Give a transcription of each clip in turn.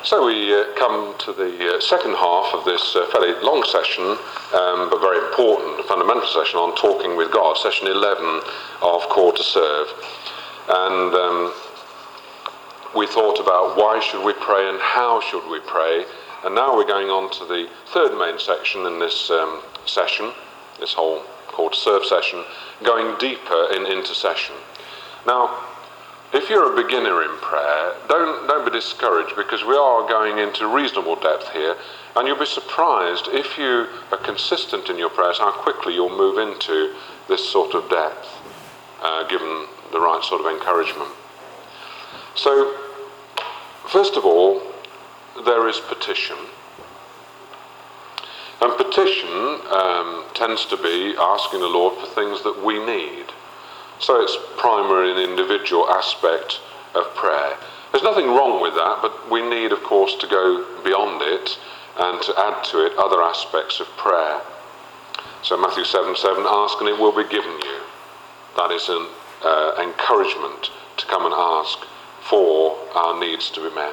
So we come to the second half of this fairly long session, but very important, fundamental session on talking with God, session 11 of Call to Serve. And we thought about why should we pray and how should we pray. And now we're going on to the third main section in this session, this whole Call to Serve session, going deeper in intercession. Now, if you're a beginner in prayer, don't be discouraged, because we are going into reasonable depth here, and you'll be surprised if you are consistent in your prayers how quickly you'll move into this sort of depth, given the right sort of encouragement. So, first of all, there is petition. And petition tends to be asking the Lord for things that we need. So it's primarily an individual aspect of prayer. There's nothing wrong with that, but we need, of course, to go beyond it and to add to it other aspects of prayer. So Matthew 7:7, ask and it will be given you. That is an encouragement to come and ask for our needs to be met.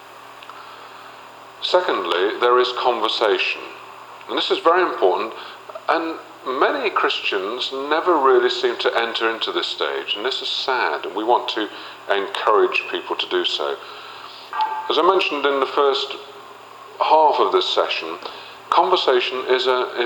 Secondly, there is conversation. And this is very important, and many Christians never really seem to enter into this stage, and this is sad, and we want to encourage people to do so. As I mentioned in the first half of this session, conversation is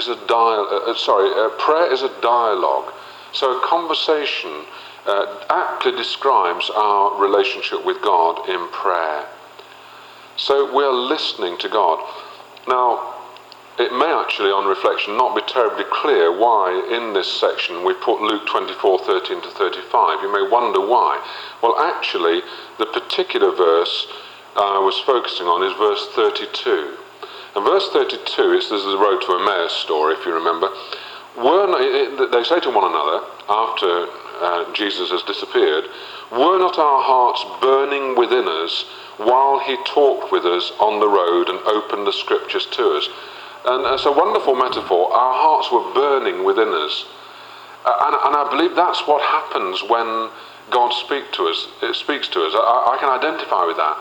prayer is a dialogue. So a conversation aptly describes our relationship with God in prayer. So we are listening to God. Now, it may actually, on reflection, not be terribly clear why in this section we put Luke 24:13 to 35. You may wonder why. Well, actually, the particular verse I was focusing on is verse 32. And verse 32, this is the Road to Emmaus story, if you remember. They say to one another, after Jesus has disappeared, were not our hearts burning within us while he talked with us on the road and opened the scriptures to us? And it's a wonderful metaphor. Our hearts were burning within us. And I believe that's what happens when God speaks to us. I can identify with that.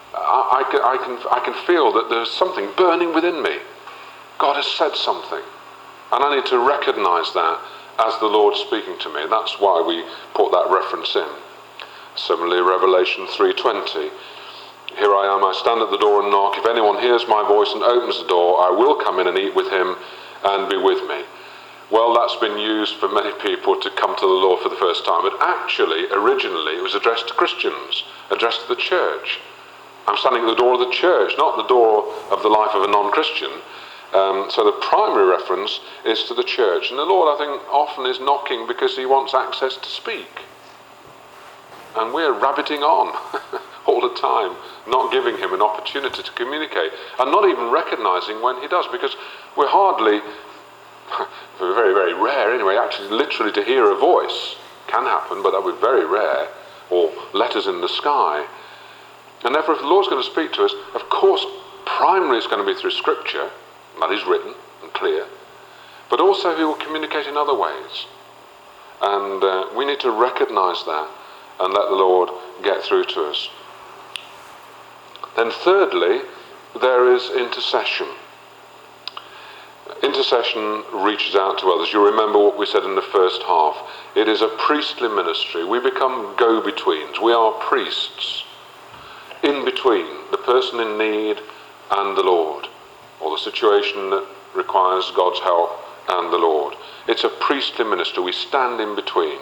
I can feel that there's something burning within me. God has said something. And I need to recognize that as the Lord speaking to me. That's why we put that reference in. Similarly, Revelation 3:20. Here I am, I stand at the door and knock. If anyone hears my voice and opens the door, I will come in and eat with him and be with me. Well, that's been used for many people to come to the Lord for the first time. But actually, originally, it was addressed to Christians, addressed to the church. I'm standing at the door of the church, not the door of the life of a non-Christian. So the primary reference is to the church. And the Lord, I think, often is knocking because he wants access to speak. And we're rabbiting on all the time, not giving him an opportunity to communicate, and not even recognizing when he does, because we're hardly, very, very rare anyway, actually literally to hear a voice can happen, but that would be very rare, or letters in the sky. And therefore, if the Lord's going to speak to us, of course, primarily it's going to be through Scripture, that is written and clear, but also he will communicate in other ways. And we need to recognize that and let the Lord get through to us. Then thirdly, there is intercession. Intercession reaches out to others. You remember what we said in the first half. It is a priestly ministry. We become go-betweens. We are priests in between the person in need and the Lord, or the situation that requires God's help and the Lord. It's a priestly ministry. We stand in between.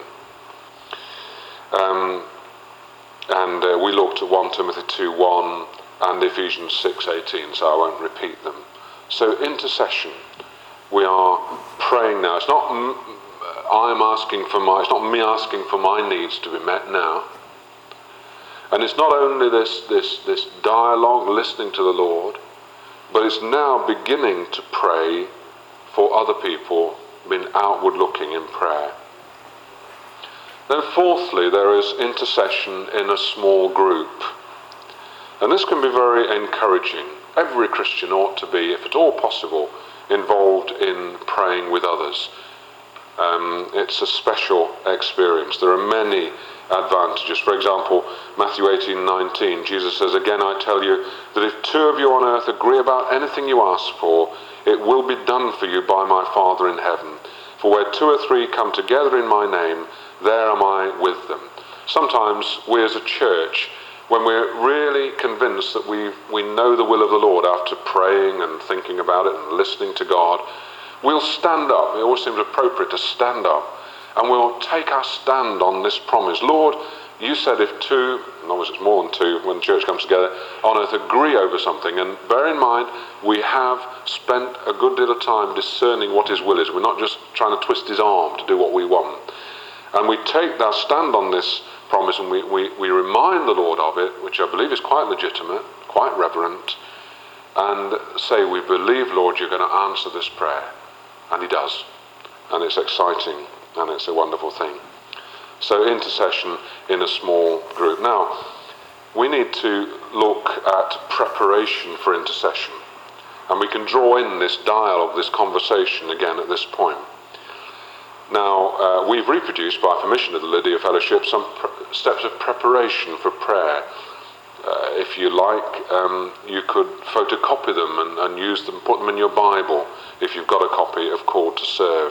And we looked at 1 Timothy 2:1 and Ephesians 6:18, so I won't repeat them. So intercession, we are praying now. It's not it's not me asking for my needs to be met now. And it's not only this dialogue, listening to the Lord, but it's now beginning to pray for other people, being outward looking in prayer. Then fourthly, there is intercession in a small group. And this can be very encouraging. Every Christian ought to be, if at all possible, involved in praying with others. It's a special experience. There are many advantages. For example, Matthew 18:19, Jesus says, "Again I tell you that if two of you on earth agree about anything you ask for, it will be done for you by my Father in heaven. For where two or three come together in my name, there am I with them." Sometimes we as a church, when we're really convinced that we know the will of the Lord after praying and thinking about it and listening to God, we'll stand up. It always seems appropriate to stand up, and we'll take our stand on this promise. Lord, you said if two, and obviously it's more than two when the church comes together, on earth agree over something. And bear in mind, we have spent a good deal of time discerning what his will is. We're not just trying to twist his arm to do what we want. And we take our stand on this promise, and we remind the Lord of it, which I believe is quite legitimate, quite reverent, and say, we believe, Lord, you're going to answer this prayer. And he does. And it's exciting, and it's a wonderful thing. So intercession in a small group. Now, we need to look at preparation for intercession. And we can draw in this dialogue, this conversation again at this point. Now, we've reproduced, by permission of the Lydia Fellowship, some steps of preparation for prayer. If you like, you could photocopy them and use them, put them in your Bible, if you've got a copy of Called to Serve.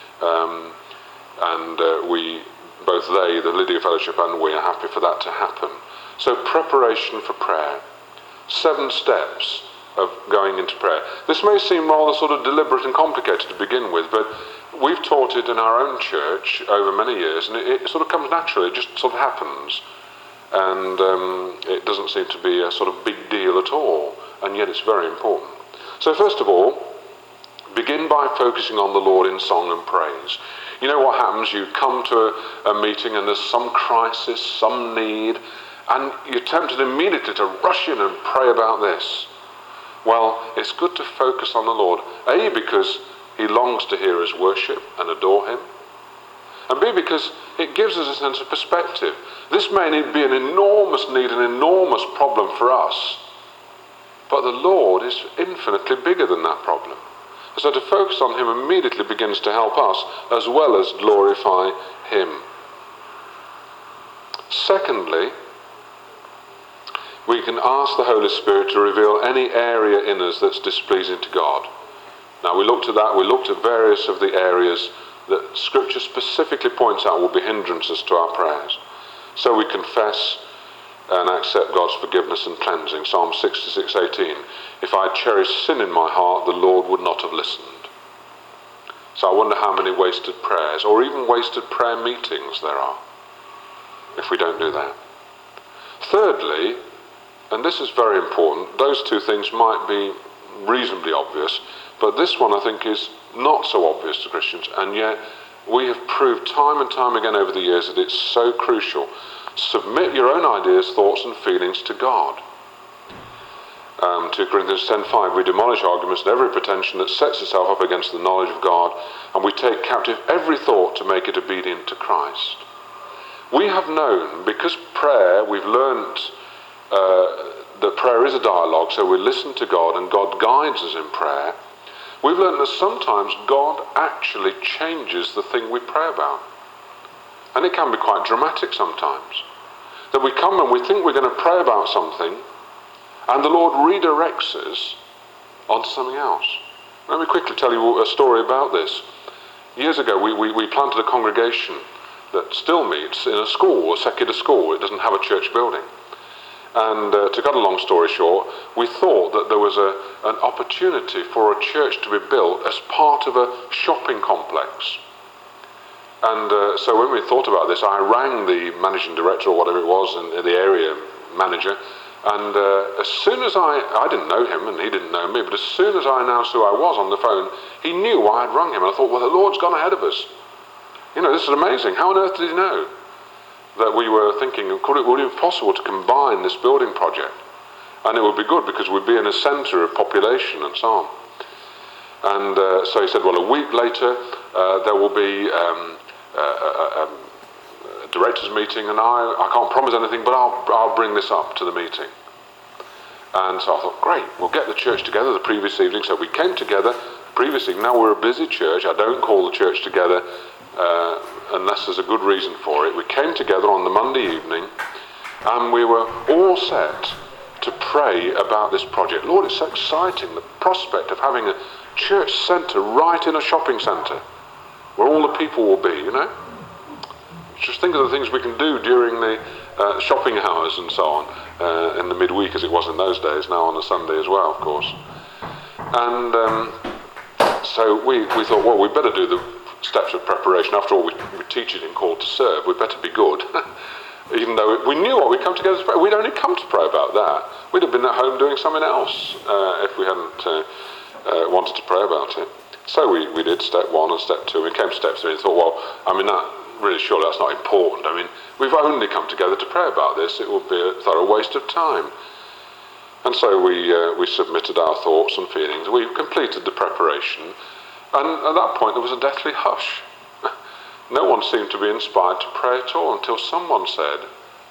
Both they, the Lydia Fellowship, and we are happy for that to happen. So preparation for prayer. 7 steps of going into prayer. This may seem rather sort of deliberate and complicated to begin with, but we've taught it in our own church over many years, and it sort of comes naturally. It just sort of happens. And it doesn't seem to be a sort of big deal at all, and yet it's very important. So first of all, begin by focusing on the Lord in song and praise. You know what happens? You come to a meeting and there's some crisis, some need, and you're tempted immediately to rush in and pray about this. Well, it's good to focus on the Lord. A, because he longs to hear us worship and adore him. And B, because it gives us a sense of perspective. This may be an enormous need, an enormous problem for us, but the Lord is infinitely bigger than that problem. So to focus on him immediately begins to help us as well as glorify him. Secondly, we can ask the Holy Spirit to reveal any area in us that's displeasing to God. Now we looked at that, we looked at various of the areas that Scripture specifically points out will be hindrances to our prayers. So we confess and accept God's forgiveness and cleansing. Psalm 66:18. If I cherished sin in my heart, the Lord would not have listened. So I wonder how many wasted prayers, or even wasted prayer meetings there are, if we don't do that. Thirdly, and this is very important, those two things might be reasonably obvious, but this one I think is not so obvious to Christians, and yet we have proved time and time again over the years that it's so crucial. Submit your own ideas, thoughts and feelings to God. 2 Corinthians 10:5, we demolish arguments and every pretension that sets itself up against the knowledge of God, and we take captive every thought to make it obedient to Christ. We have known, because prayer, we've learnt that prayer is a dialogue, so we listen to God and God guides us in prayer. We've learnt that sometimes God actually changes the thing we pray about. And it can be quite dramatic sometimes. That we come and we think we're going to pray about something, and the Lord redirects us onto something else. Let me quickly tell you a story about this. Years ago, we planted a congregation that still meets in a school, a secular school. It doesn't have a church building. And to cut a long story short, we thought that there was an opportunity for a church to be built as part of a shopping complex. And so when we thought about this, I rang the managing director or whatever it was, and the area manager, and as soon as I didn't know him and he didn't know me, but as soon as I announced who I was on the phone, he knew why I'd rung him. And I thought, well, the Lord's gone ahead of us. You know, this is amazing. How on earth did he know that we were thinking, would it be possible to combine this building project? And it would be good because we'd be in a centre of population and so on. And so he said, well, a week later there will be a directors meeting, and I can't promise anything, but I'll bring this up to the meeting. And so I thought, great, we'll get the church together the previous evening. So we came together previous evening. Now we're a busy church. I don't call the church together unless there's a good reason for it. We came together on the Monday evening and we were all set to pray about this project. Lord, it's so exciting, the prospect of having a church centre right in a shopping centre where all the people will be, Just think of the things we can do during the shopping hours and so on, in the midweek as it was in those days, now on a Sunday as well, of course. And so we thought, well, we better do the steps of preparation. After all, we teach it in Call to Serve. We better be good. Even though we knew what we'd come together to pray. We'd only come to pray about that. We'd have been at home doing something else if we hadn't wanted to pray about it. So we did step 1 and step 2. We came to step 3 and thought, well, surely that's not important. We've only come together to pray about this. It would be a thorough waste of time. And so we submitted our thoughts and feelings. We completed the preparation. And at that point, there was a deathly hush. No one seemed to be inspired to pray at all until someone said,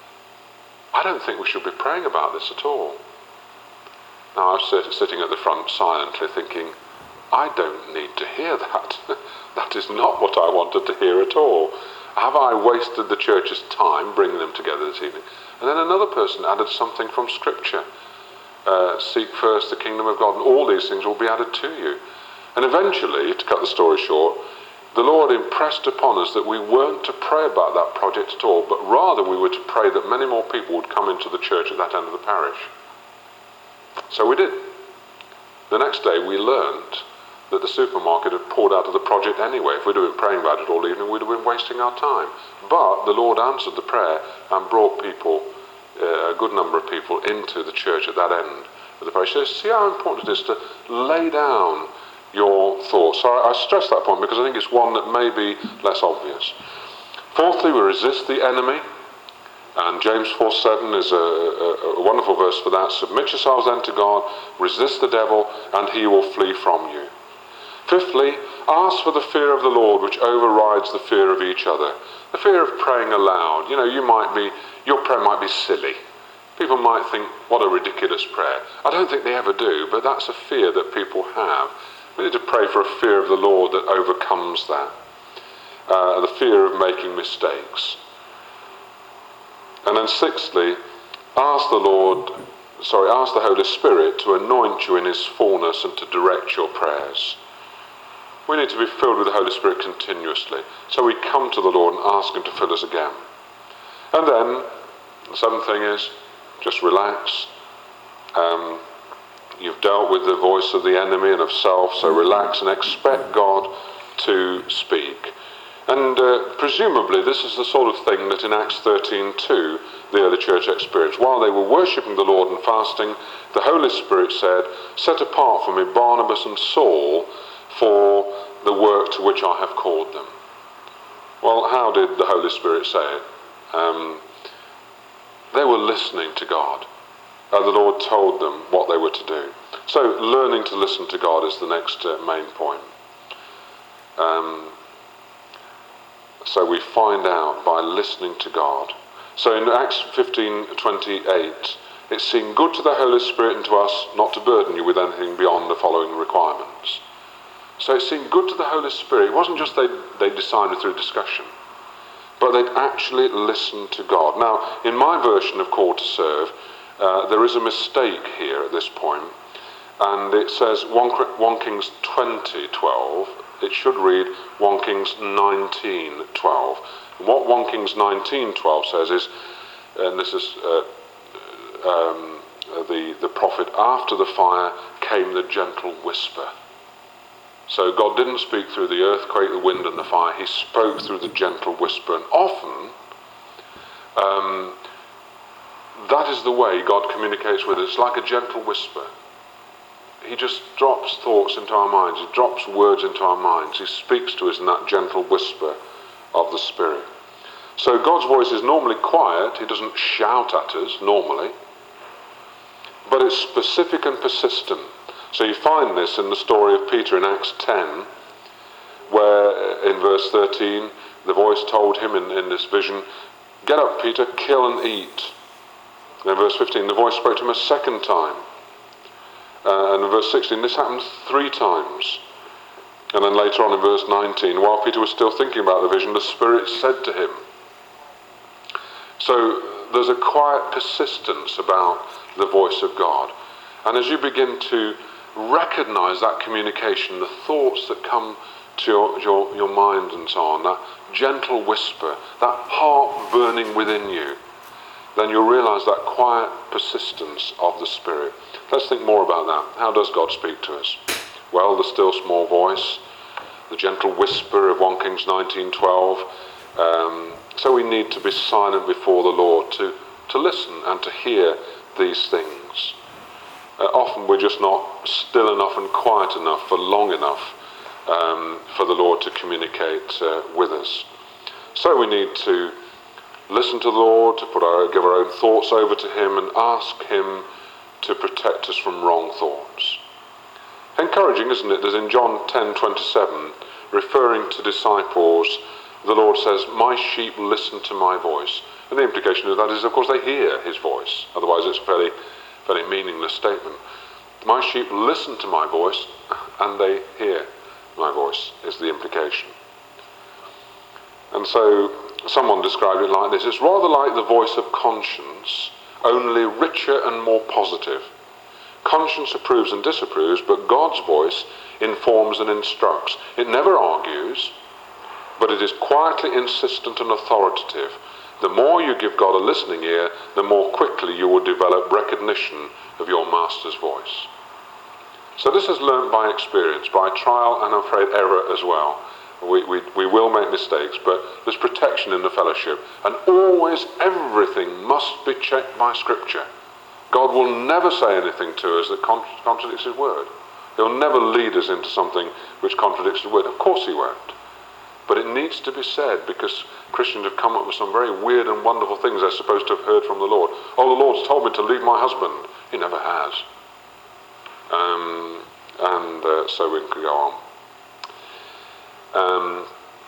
I don't think we should be praying about this at all. Now, I was sitting at the front silently thinking, I don't need to hear that. That is not what I wanted to hear at all. Have I wasted the church's time bringing them together this evening? And then another person added something from Scripture. Seek first the kingdom of God, and all these things will be added to you. And eventually, to cut the story short, the Lord impressed upon us that we weren't to pray about that project at all, but rather we were to pray that many more people would come into the church at that end of the parish. So we did. The next day we learned that the supermarket had pulled out of the project anyway. If we'd have been praying about it all evening, we'd have been wasting our time. But the Lord answered the prayer and brought people, a good number of people, into the church at that end of the parish. So see how important it is to lay down your thoughts. So I stress that point because I think it's one that may be less obvious. Fourthly, we resist the enemy. And James 4:7 is a wonderful verse for that. Submit yourselves then to God, resist the devil, and he will flee from you. Fifthly, ask for the fear of the Lord, which overrides the fear of each other. The fear of praying aloud. Your prayer might be silly. People might think, what a ridiculous prayer. I don't think they ever do, but that's a fear that people have. We need to pray for a fear of the Lord that overcomes that. The fear of making mistakes. And then sixthly, ask the Holy Spirit to anoint you in his fullness and to direct your prayers. We need to be filled with the Holy Spirit continuously. So we come to the Lord and ask him to fill us again. And then, the seventh thing is, just relax. You've dealt with the voice of the enemy and of self, so relax and expect God to speak. And presumably this is the sort of thing that in Acts 13:2 the early church experienced. While they were worshipping the Lord and fasting, the Holy Spirit said, set apart for me Barnabas and Saul for the work to which I have called them. Well, how did the Holy Spirit say it? They were listening to God. The Lord told them what they were to do. So learning to listen to God is the next main point. So we find out by listening to God. So in Acts 15:28, it seemed good to the Holy Spirit and to us not to burden you with anything beyond the following requirements. So it seemed good to the Holy Spirit. It wasn't just they decided through discussion, but they'd actually listened to God. Now, in my version of Call to Serve, there is a mistake here at this point, and it says 1 Kings 20:12. It should read 1 Kings 19:12. And what 1 Kings 19:12 says is, and this is the prophet, after the fire came the gentle whisper. So God didn't speak through the earthquake, the wind and the fire. He spoke through the gentle whisper. And often, that is the way God communicates with us. It's like a gentle whisper. He just drops thoughts into our minds. He drops words into our minds. He speaks to us in that gentle whisper of the Spirit. So God's voice is normally quiet. He doesn't shout at us normally. But it's specific and persistent. So you find this in the story of Peter in Acts 10, where in verse 13, the voice told him in this vision, get up, Peter, kill and eat. And in verse 15, the voice spoke to him a second time. And in verse 16, this happens 3 times. And then later on in verse 19, while Peter was still thinking about the vision, the Spirit said to him. So there's a quiet persistence about the voice of God. And as you begin to recognize that communication, the thoughts that come to your mind and so on, that gentle whisper, that heart burning within you, then you'll realize that quiet persistence of the Spirit. Let's think more about that. How does God speak to us? Well, the still small voice, the gentle whisper of 1 Kings 19:12. So we need to be silent before the Lord to listen and to hear these things. Often we're just not still enough and quiet enough for long enough for the Lord to communicate with us. So we need to listen to the Lord, to give our own thoughts over to Him and ask Him to protect us from wrong thoughts. Encouraging, isn't it, that in John 10:27, referring to disciples, the Lord says, "My sheep listen to my voice." And the implication of that is, of course, they hear His voice. Otherwise it's a very, very meaningless statement. My sheep listen to my voice and they hear my voice is the implication. And so someone described it like this: it's rather like the voice of conscience, only richer and more positive. Conscience approves and disapproves, but God's voice informs and instructs. It never argues, but it is quietly insistent and authoritative. The more you give God a listening ear, the more quickly you will develop recognition of your Master's voice. So this is learnt by experience, by trial and, I'm afraid, error as well. We will make mistakes, but there's protection in the fellowship. And always everything must be checked by Scripture. God will never say anything to us that contradicts His word. He'll never lead us into something which contradicts His word. Of course He won't. But it needs to be said, because Christians have come up with some very weird and wonderful things they're supposed to have heard from the Lord. Oh, the Lord's told me to leave my husband. He never has. So we can go on.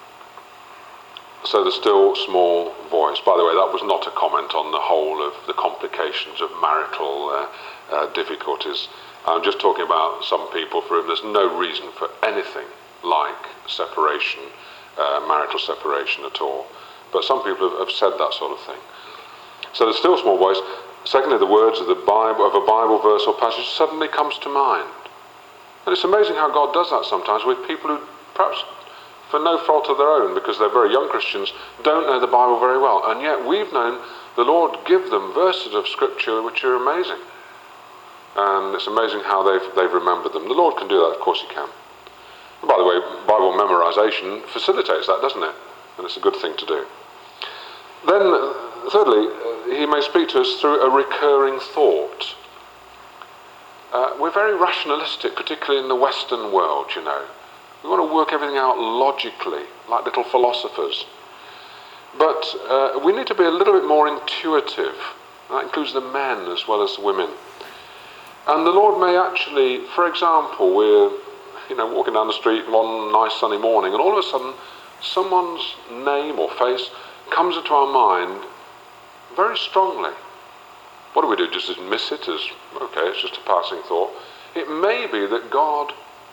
So the still small voice. By the way, that was not a comment on the whole of the complications of marital difficulties. I'm just talking about some people for whom there's no reason for anything like separation, marital separation at all. But some people have said that sort of thing. So the still small voice. Secondly, the words of the Bible, of a Bible verse or passage suddenly comes to mind. And it's amazing how God does that sometimes with people who perhaps, for no fault of their own, because they're very young Christians, don't know the Bible very well. And yet we've known the Lord give them verses of Scripture which are amazing. And it's amazing how they've remembered them. The Lord can do that, of course He can. And by the way, Bible memorization facilitates that, doesn't it? And it's a good thing to do. Then, thirdly, He may speak to us through a recurring thought. We're very rationalistic, particularly in the Western world, you know. We want to work everything out logically, like little philosophers. But we need to be a little bit more intuitive. That includes the men as well as the women. And the Lord may actually, for example, we're walking down the street one nice sunny morning, and all of a sudden someone's name or face comes into our mind very strongly. What do we do? Just dismiss it as, okay, it's just a passing thought? It may be that God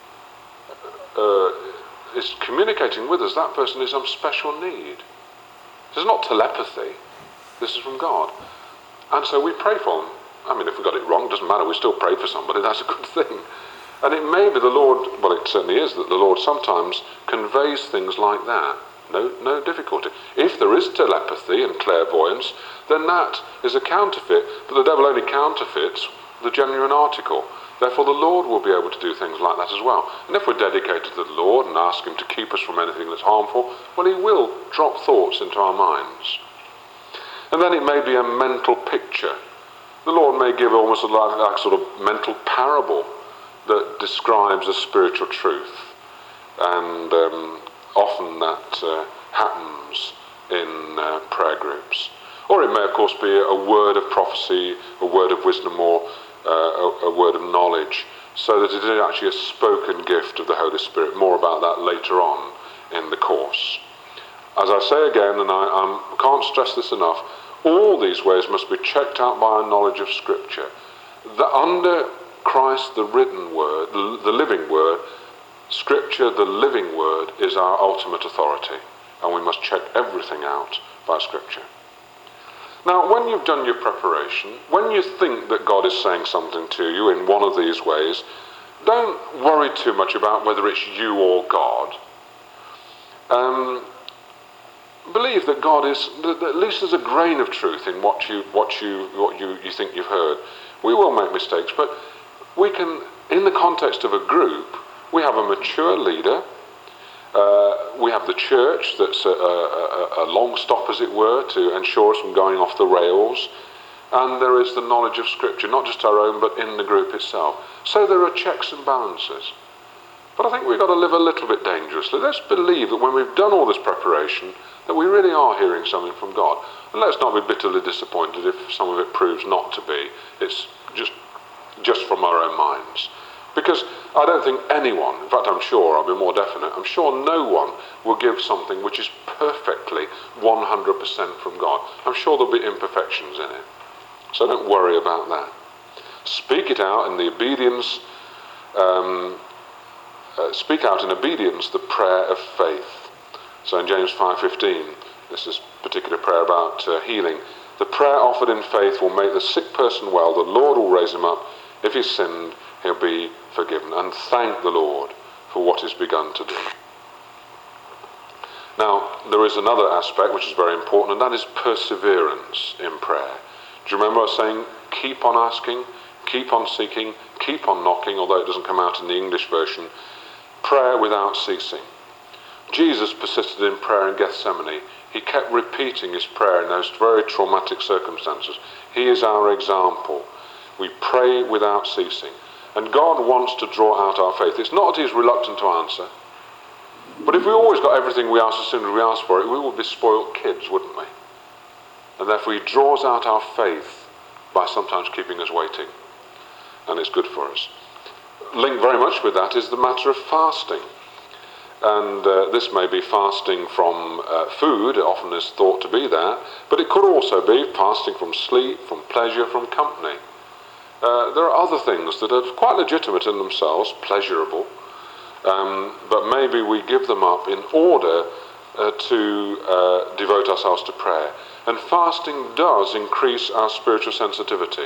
is communicating with us that person is some special need. This is not telepathy. This is from God. And so we pray for them. I mean, if we got it wrong, it doesn't matter. We still pray for somebody. That's a good thing. And it may be the Lord, well, it certainly is, that the Lord sometimes conveys things like that. No difficulty. If there is telepathy and clairvoyance, then that is a counterfeit. But the devil only counterfeits the genuine article. Therefore, the Lord will be able to do things like that as well. And if we're dedicated to the Lord and ask Him to keep us from anything that's harmful, well, He will drop thoughts into our minds. And then it may be a mental picture. The Lord may give almost like a sort of mental parable that describes a spiritual truth. And often that happens in prayer groups. Or it may, of course, be a word of prophecy, a word of wisdom, or a word of knowledge, so that it is actually a spoken gift of the Holy Spirit. More about that later on in the course. As I say again, and I can't stress this enough, all these ways must be checked out by our knowledge of Scripture. That under Christ, the written word, the living word, Scripture, the living word, is our ultimate authority, and we must check everything out by Scripture. Now, when you've done your preparation, when you think that God is saying something to you in one of these ways, don't worry too much about whether it's you or God. Believe that God is, that at least there's a grain of truth in what you think you've heard. We will make mistakes, but we can, in the context of a group, we have a mature leader. We have the church that's a long stop, as it were, to ensure us from going off the rails. And there is the knowledge of Scripture, not just our own, but in the group itself. So there are checks and balances. But I think we've got to live a little bit dangerously. Let's believe that when we've done all this preparation, that we really are hearing something from God. And let's not be bitterly disappointed if some of it proves not to be. It's just from our own minds. Because I don't think anyone, in fact I'm sure, I'll be more definite, I'm sure no one will give something which is perfectly 100% from God. I'm sure there'll be imperfections in it. So don't worry about that. Speak it out in the obedience, speak out in obedience the prayer of faith. So in James 5:15, this is a particular prayer about healing. The prayer offered in faith will make the sick person well. The Lord will raise him up. If he's sinned, he'll be forgiven. And thank the Lord for what he's begun to do. Now, there is another aspect which is very important, and that is perseverance in prayer. Do you remember I was saying, keep on asking, keep on seeking, keep on knocking, although it doesn't come out in the English version. Prayer without ceasing. Jesus persisted in prayer in Gethsemane. He kept repeating his prayer in those very traumatic circumstances. He is our example. We pray without ceasing. And God wants to draw out our faith. It's not that he's reluctant to answer. But if we always got everything we ask as soon as we ask for it, we would be spoiled kids, wouldn't we? And therefore he draws out our faith by sometimes keeping us waiting. And it's good for us. Linked very much with that is the matter of fasting. And this may be fasting from food, it often is thought to be that, but it could also be fasting from sleep, from pleasure, from company. There are other things that are quite legitimate in themselves, pleasurable, but maybe we give them up in order to devote ourselves to prayer. And fasting does increase our spiritual sensitivity.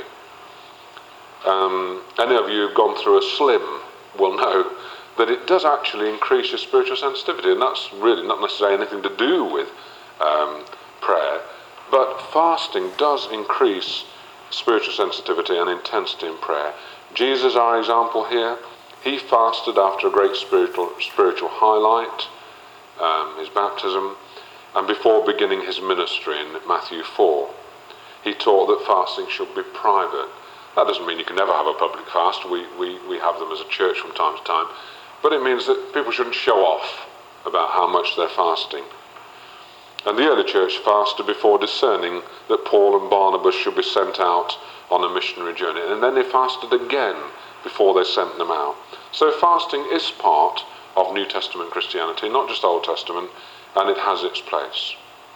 Any of you who've gone through a slim will know that it does actually increase your spiritual sensitivity, and that's really not necessarily anything to do with prayer, but fasting does increase spiritual sensitivity and intensity in prayer. Jesus, our example here, he fasted after a great spiritual highlight, his baptism, and before beginning his ministry in Matthew 4. He taught that fasting should be private. That doesn't mean you can never have a public fast. We have them as a church from time to time. But it means that people shouldn't show off about how much they're fasting. And the early church fasted before discerning that Paul and Barnabas should be sent out on a missionary journey. And then they fasted again before they sent them out. So fasting is part of New Testament Christianity, not just Old Testament, and it has its place.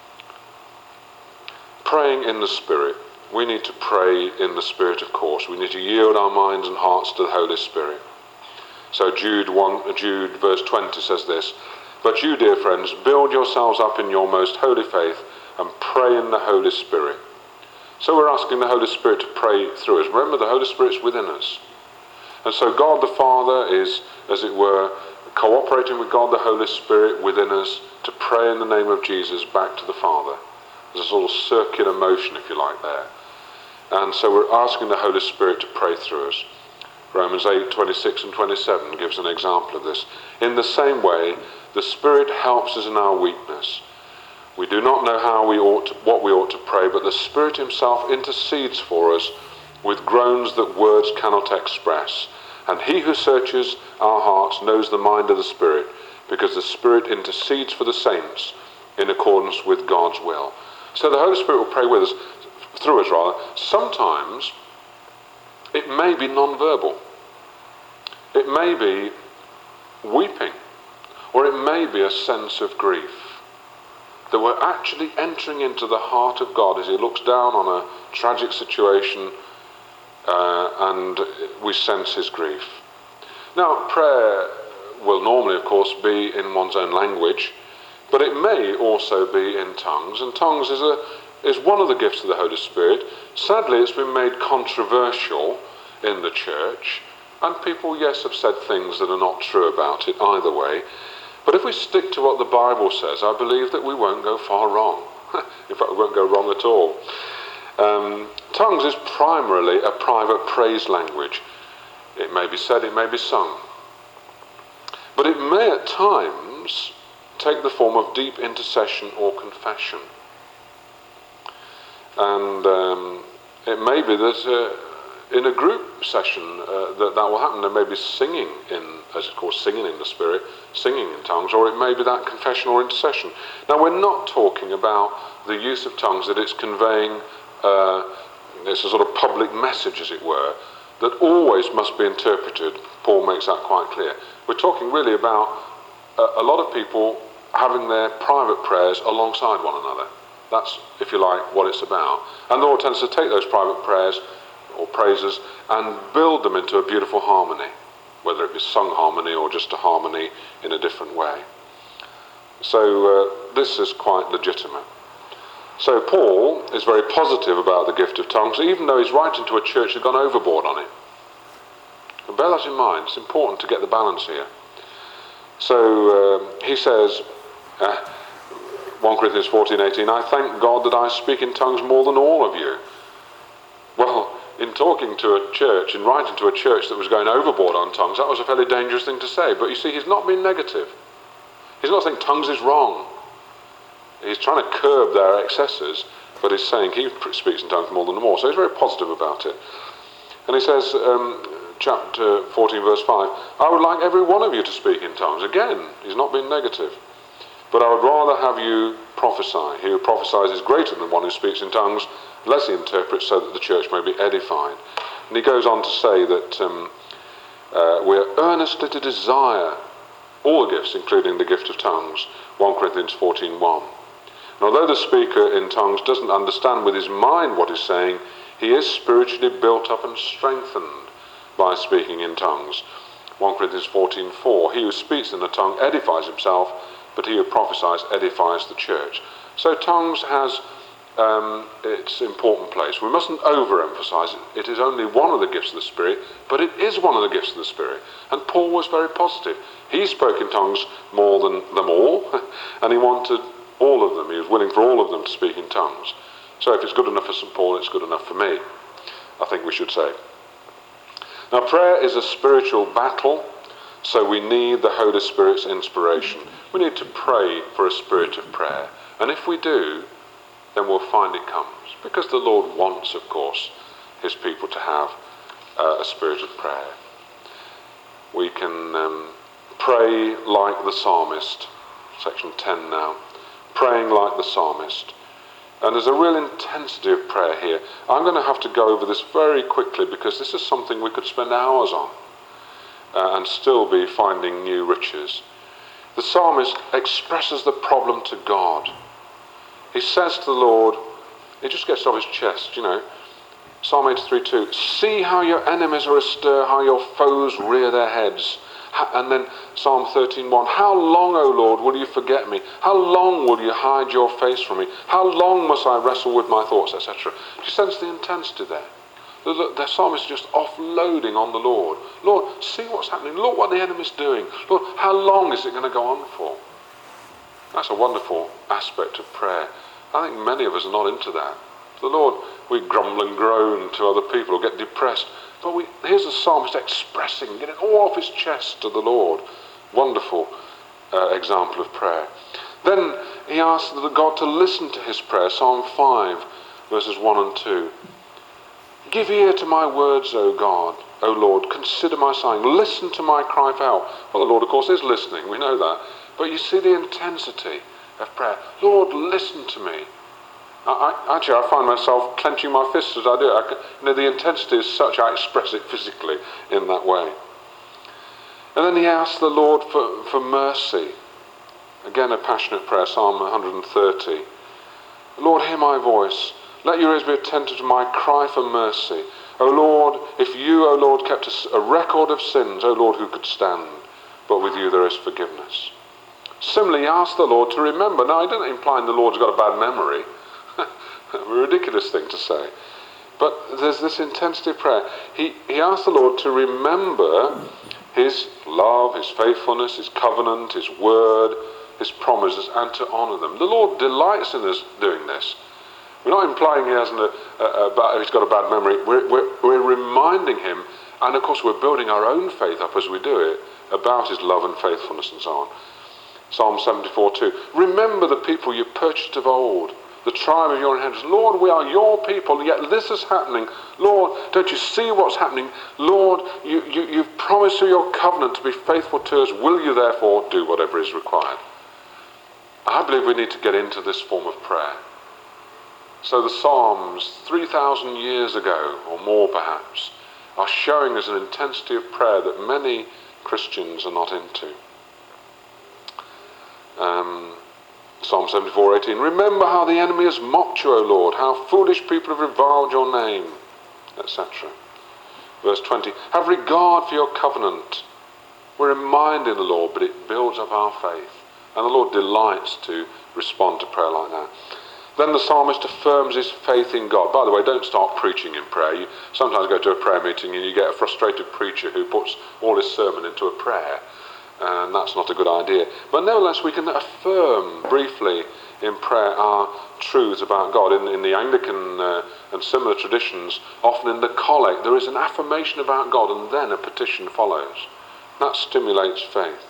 Praying in the Spirit. We need to pray in the Spirit, of course. We need to yield our minds and hearts to the Holy Spirit. So Jude verse 20 says this, "But you, dear friends, build yourselves up in your most holy faith and pray in the Holy Spirit." So we're asking the Holy Spirit to pray through us. Remember, the Holy Spirit's within us. And so God the Father is, as it were, cooperating with God the Holy Spirit within us to pray in the name of Jesus back to the Father. There's a sort of circular motion, if you like, there. And so we're asking the Holy Spirit to pray through us. Romans 8:26 and 27 gives an example of this. In the same way, the Spirit helps us in our weakness. We do not know what we ought to pray, but the Spirit himself intercedes for us with groans that words cannot express. And he who searches our hearts knows the mind of the Spirit, because the Spirit intercedes for the saints in accordance with God's will. So the Holy Spirit will pray with us, through us rather. Sometimes it may be non-verbal. It may be weeping, or it may be a sense of grief. That we're actually entering into the heart of God as he looks down on a tragic situation and we sense his grief. Now, prayer will normally, of course, be in one's own language, but it may also be in tongues. And tongues is one of the gifts of the Holy Spirit. Sadly, it's been made controversial in the church, and people, yes, have said things that are not true about it either way. But if we stick to what the Bible says, I believe that we won't go far wrong. In fact, we won't go wrong at all. Tongues is primarily a private praise language. It may be said, it may be sung. But it may at times take the form of deep intercession or confession. And it may be that in a group session that will happen. There may be singing in, as it's called, singing in the Spirit, singing in tongues, or it may be that confession or intercession. Now, we're not talking about the use of tongues that it's conveying, it's a sort of public message, as it were, that always must be interpreted. Paul makes that quite clear. We're talking really about a lot of people having their private prayers alongside one another. That's, if you like, what it's about. And the Lord tends to take those private prayers or praises and build them into a beautiful harmony, whether it be sung harmony or just a harmony in a different way. So this is quite legitimate. So Paul is very positive about the gift of tongues, even though he's writing to a church that's gone overboard on it. And bear that in mind. It's important to get the balance here. So he says, 1 Corinthians 14:18, I thank God that I speak in tongues more than all of you. Well, in talking to a church, in writing to a church that was going overboard on tongues, that was a fairly dangerous thing to say. But you see, he's not being negative. He's not saying tongues is wrong. He's trying to curb their excesses, but he's saying he speaks in tongues more than them all. So he's very positive about it. And he says, chapter 14, verse 5, I would like every one of you to speak in tongues. Again, he's not being negative. But I would rather have you prophesy. He who prophesies is greater than one who speaks in tongues, lest he interprets, so that the church may be edified. And he goes on to say that we are earnestly to desire all the gifts, including the gift of tongues. 1 Corinthians 14:1. And although the speaker in tongues doesn't understand with his mind what he's saying, he is spiritually built up and strengthened by speaking in tongues. 1 Corinthians 14:4. He who speaks in a tongue edifies himself, but he who prophesies edifies the church. So tongues has its important place. We mustn't overemphasize it. It is only one of the gifts of the Spirit, but it is one of the gifts of the Spirit. And Paul was very positive. He spoke in tongues more than them all, and he wanted all of them. He was willing for all of them to speak in tongues. So if it's good enough for St. Paul, it's good enough for me, I think we should say. Now, prayer is a spiritual battle, so we need the Holy Spirit's inspiration. We need to pray for a spirit of prayer. And if we do, then we'll find it comes. Because the Lord wants, of course, his people to have a spirit of prayer. We can pray like the psalmist. Section 10 now. Praying like the psalmist. And there's a real intensity of prayer here. I'm going to have to go over this very quickly because this is something we could spend hours on and still be finding new riches. The psalmist expresses the problem to God. He says to the Lord, he just gets off his chest, you know. Psalm 83:2, see how your enemies are astir, how your foes rear their heads. And then Psalm 13:1, how long, O Lord, will you forget me? How long will you hide your face from me? How long must I wrestle with my thoughts, etc. Do you sense the intensity there? The psalmist is just offloading on the Lord. Lord, see what's happening. Look what the enemy's doing. Lord, how long is it going to go on for? That's a wonderful aspect of prayer. I think many of us are not into that. The Lord, we grumble and groan to other people or get depressed. But here's the psalmist expressing, getting all off his chest to the Lord. Wonderful example of prayer. Then he asks God to listen to his prayer. Psalm 5, verses 1 and 2. Give ear to my words, O God, O Lord, consider my sighing. Listen to my cry for help. Well, the Lord, of course, is listening. We know that. But you see the intensity of prayer. Lord, listen to me. I find myself clenching my fists as I do it. The intensity is such, I express it physically in that way. And then he asks the Lord for mercy. Again, a passionate prayer, Psalm 130. Lord, hear my voice. Let your ears be attentive to my cry for mercy. O Lord, if you, O Lord, kept a record of sins, O Lord, who could stand? but with you there is forgiveness. Similarly, he asked the Lord to remember. Now, I don't imply the Lord's got a bad memory. A ridiculous thing to say. But there's this intensity of prayer. He asked the Lord to remember his love, his faithfulness, his covenant, his word, his promises, and to honour them. The Lord delights in us doing this. We're not implying he hasn't he's got a bad memory. We're reminding him, and of course we're building our own faith up as we do it, about his love and faithfulness and so on. Psalm 74:2. Remember the people you purchased of old, the tribe of your inheritance. Lord, we are your people, yet this is happening. Lord, don't you see what's happening? Lord, you've promised through your covenant to be faithful to us. Will you therefore do whatever is required? I believe we need to get into this form of prayer. So the Psalms, 3,000 years ago, or more perhaps, are showing us an intensity of prayer that many Christians are not into. Psalm 74:18. Remember how the enemy has mocked you, O Lord, how foolish people have reviled your name, etc. Verse 20. Have regard for your covenant. We're reminding the Lord, but it builds up our faith. And the Lord delights to respond to prayer like that. Then the psalmist affirms his faith in God. By the way, don't start preaching in prayer. You sometimes go to a prayer meeting and you get a frustrated preacher who puts all his sermon into a prayer. And that's not a good idea. But nevertheless, we can affirm briefly in prayer our truths about God. In the Anglican and similar traditions, often in the collect, there is an affirmation about God and then a petition follows. That stimulates faith.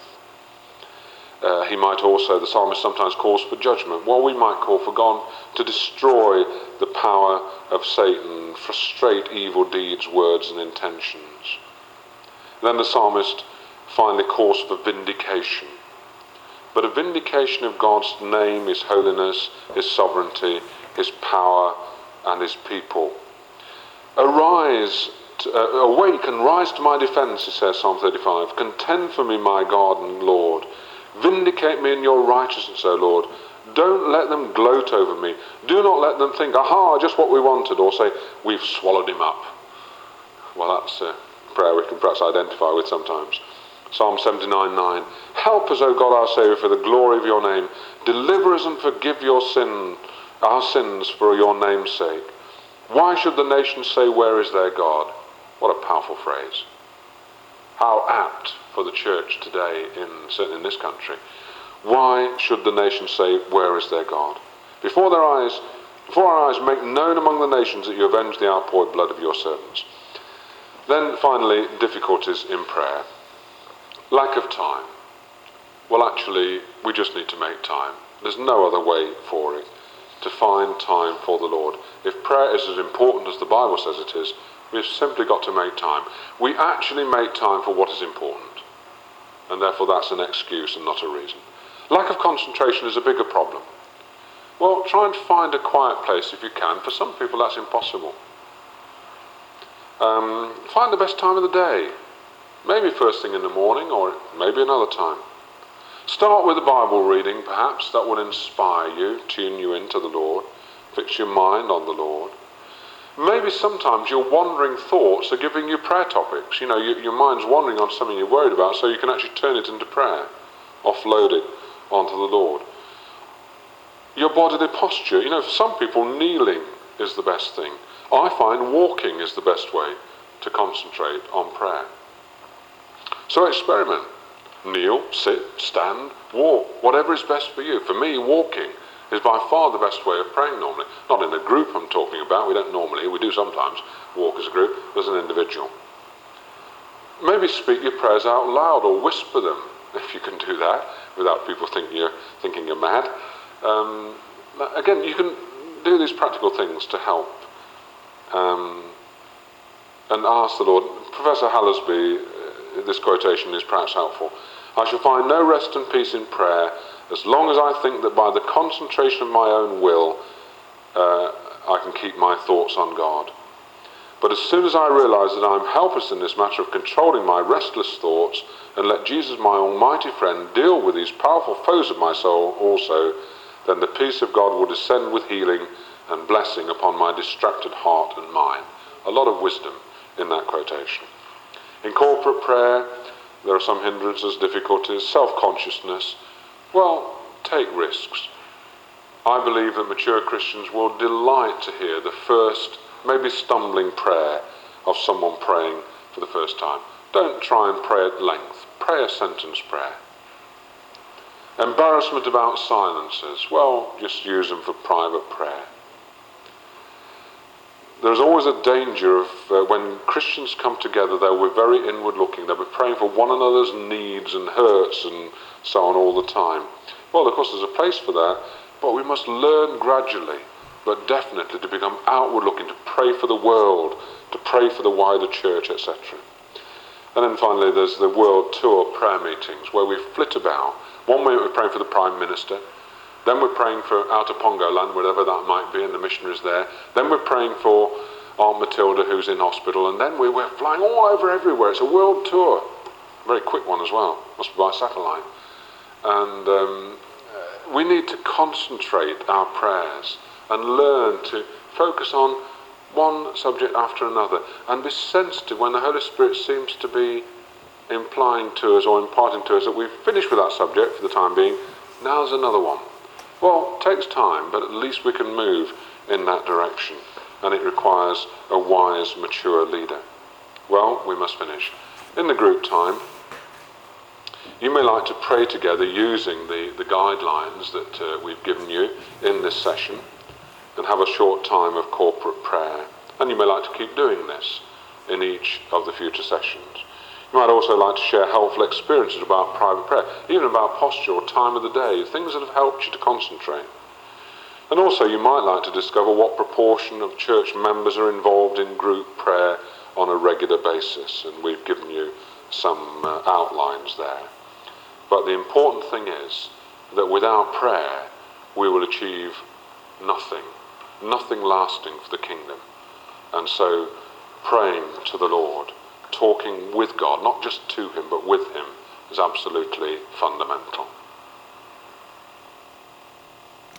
He might also, the psalmist sometimes calls for judgment. Well, we might call for God to destroy the power of Satan, frustrate evil deeds, words and intentions. Then the psalmist finally calls for vindication. But a vindication of God's name, his holiness, his sovereignty, his power and his people. Arise, awake and rise to my defence, he says, Psalm 35. Contend for me, my God and Lord. Vindicate me in your righteousness, O Lord. Don't let them gloat over me. Do not let them think, aha, just what we wanted, or say, we've swallowed him up. Well, that's a prayer we can perhaps identify with sometimes. Psalm 79:9. Help us, O God, our Saviour, for the glory of your name. Deliver us and forgive our sins for your name's sake. Why should the nations say, where is their God? What a powerful phrase. How apt for the church today, certainly in this country. Why should the nations say, where is their God? Before our eyes, make known among the nations that you avenge the outpoured blood of your servants. Then finally, difficulties in prayer. Lack of time. Well, actually, we just need to make time. There's no other way for it, to find time for the Lord. If prayer is as important as the Bible says it is, we've simply got to make time. We actually make time for what is important, and therefore that's an excuse and not a reason. Lack of concentration is a bigger problem. Well, try and find a quiet place if you can. For some people that's impossible. Find the best time of the day. Maybe first thing in the morning, or maybe another time. Start with a Bible reading, perhaps. That will inspire you, tune you into the Lord, fix your mind on the Lord. Maybe sometimes your wandering thoughts are giving you prayer topics. You know, your mind's wandering on something you're worried about, so you can actually turn it into prayer, offload it onto the Lord. Your bodily posture. You know, for some people, kneeling is the best thing. I find walking is the best way to concentrate on prayer. So experiment. Kneel, sit, stand, walk, whatever is best for you. For me, walking is by far the best way of praying normally. Not in a group I'm talking about. We don't normally, we do sometimes walk as a group, as an individual. Maybe speak your prayers out loud or whisper them, if you can do that, without people thinking you're mad. Again, you can do these practical things to help. And ask the Lord. Professor Hallersby, this quotation is perhaps helpful. I shall find no rest and peace in prayer as long as I think that by the concentration of my own will I can keep my thoughts on God. But as soon as I realise that I am helpless in this matter of controlling my restless thoughts and let Jesus, my almighty friend, deal with these powerful foes of my soul also, then the peace of God will descend with healing and blessing upon my distracted heart and mind. A lot of wisdom in that quotation. In corporate prayer, There are some hindrances, difficulties, self-consciousness. Well, take risks. I believe that mature Christians will delight to hear the first, maybe stumbling prayer of someone praying for the first time. Don't try and pray at length. Pray a sentence prayer. Embarrassment about silences. Well, just use them for private prayer. There's always a danger of when Christians come together, they'll be very inward looking. They'll be praying for one another's needs and hurts and so on all the time. Well, of course, there's a place for that, but we must learn gradually, but definitely to become outward looking, to pray for the world, to pray for the wider church, etc. And then finally, there's the world tour prayer meetings where we flit about. One minute we're praying for the Prime Minister, then we're praying for out of Pongo land, wherever that might be, and the missionaries there. Then we're praying for Aunt Matilda, who's in hospital, and then we're flying all over everywhere. It's a world tour. Very quick one as well. Must be by satellite. And we need to concentrate our prayers and learn to focus on one subject after another and be sensitive when the Holy Spirit seems to be implying to us or imparting to us that we've finished with that subject for the time being. Now there's another one. Well, it takes time, but at least we can move in that direction, and it requires a wise, mature leader. Well, we must finish. In the group time, you may like to pray together using the guidelines that we've given you in this session and have a short time of corporate prayer. And you may like to keep doing this in each of the future sessions. You might also like to share helpful experiences about private prayer, even about posture or time of the day, things that have helped you to concentrate. And also you might like to discover what proportion of church members are involved in group prayer on a regular basis, and we've given you some outlines there. But the important thing is that without prayer we will achieve nothing lasting for the kingdom. And so praying to the Lord, talking with God, not just to him but with him, is absolutely fundamental.